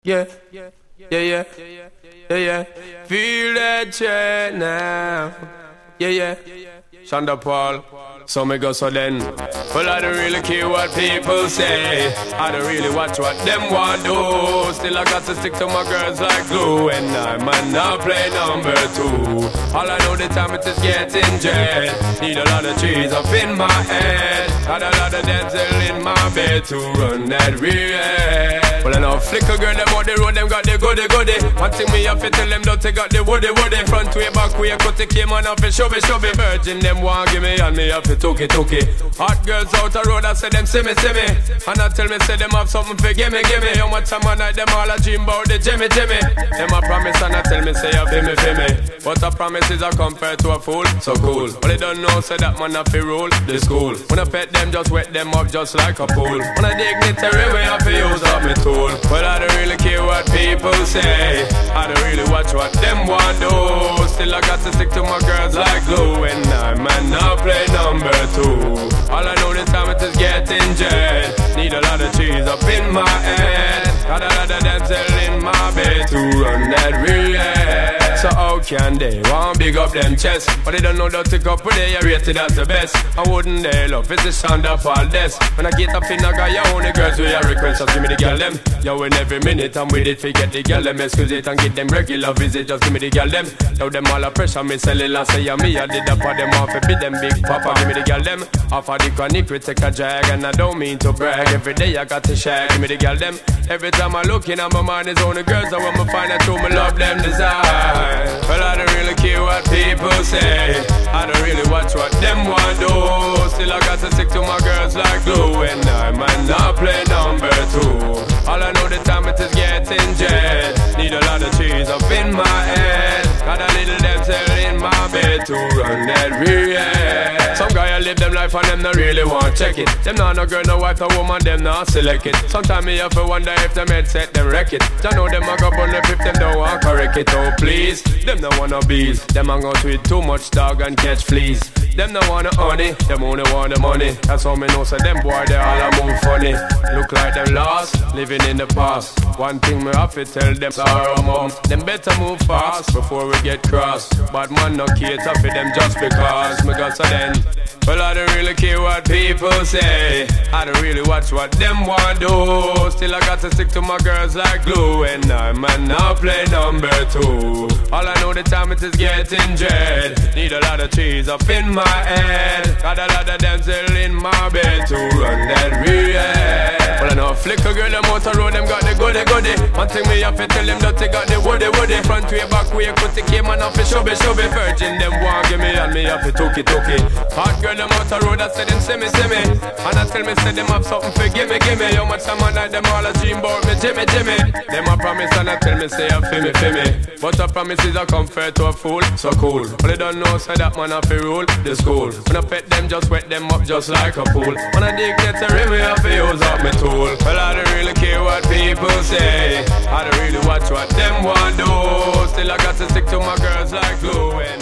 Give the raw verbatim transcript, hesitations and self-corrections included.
Yeah, yeah, yeah, yeah, yeah, yeah. Feel that check now. Yeah, yeah, Shonda Paul. So me go so then. Well, I don't really care what people say. I don't really watch what them want do. Still I got to stick to my girls like glue. And I might not play number two. All I know the time it is getting jet. Need a lot of cheese up in my head. Got a lot of dental in my bed to run that real. Well, I know flicker girl, them out the road, them got the goody goody. One thing me have to tell them, don't take out the woody woody. Front way, back way, cut the came on off and shove it, shove it. Virgin, them want give me, and me have to took it, took it. Hot girls out the road, I say them see me, see me. And I tell me, say them have something for gimme, gimme. How much time I night, them all a dream about the Jimmy, Jimmy. Them a promise, and I tell me, say, I feel me, feel me. But a promise is a compared to a fool, so cool. But they don't know, say that man have to rule the school. When I pet them, just wet them up just like a pool. When I dignitary way, I feel use up me tool. But I don't really care what people say. I don't really watch what them want do. Still I got to stick to my girls like glue. And I might not play number two. All I know this time it is getting jet. Need a lot of cheese up in my head. Got a lot of dental in my bed to run that real. So how can they want big up them chest? But they don't know that to up with they are rated as the best. I wouldn't they love it's the sound of all this. When I get up in I got your own girls with your request, just give me the girl them. Yo, in every minute I'm with it, forget the girl them. Excuse it and get them regular visit, just give me the girl them. Now them all a pressure, me sell it last say me. I did up for them off, it be them big papa, give me the girl them. Off of the chronic we take a drag, and I don't mean to brag. Every day I got to share, give me the girl them. Every time I look in on my mind is only girls, I want me find out who me love them desire. Well, I don't really care what people say. I don't really watch what them want do. Still I got to stick to my girls like glue. And I might not play number two. All I know the time it is getting jet. Need a lot of cheese up in my head. Got a little dental in my bed to run that real. Some guy I live them life and them not really want check it. Them not no girl, no wife, no woman, them not select it. Sometimes me have to wonder if them headset them wreck it. I know them a go burn if them don't want correct it. Oh please, them no wanna bees. Them a go tweet too much dog and catch fleas. Them no wanna honey, them only want the money. That's how me know so them boy they all a move funny. Look like them lost, living in the past. One thing me have to tell them sorrow mom. Them better move fast before we get cross. But man no cater for them just because me got so then. Well, I don't really care what people say. I don't really watch what them want do. Still I got to stick to my girls like glue. And I might not play number two. All I know the time it is getting jet. Need a lot of cheese up in my head. Got a lot of dental in my bed to run that real. Well, I know flicker girl, them out the road, them got the goody goody. One thing me have to tell them that they got the woody woody. Front way, back way, cut the came on off the shove it, shove it. Virgin, them want give me and me have to took it, took it. Hot girl, them out the road, I say them see me, see me. And I tell me, say them have something for gimme, gimme. How much time I night, them all a dream about me, Jimmy, Jimmy. Them a promise and I tell me, say I feel me, feel me. But a promise is a comfort to a fool, so cool. But they don't know, say that man have to rule the school. When I pet them, just wet them up just like a pool. When I dig get a rim, I have to use up my tool. Well, I don't really care what people say. I don't really watch what them want do. Still I got to stick to my girls like glue. And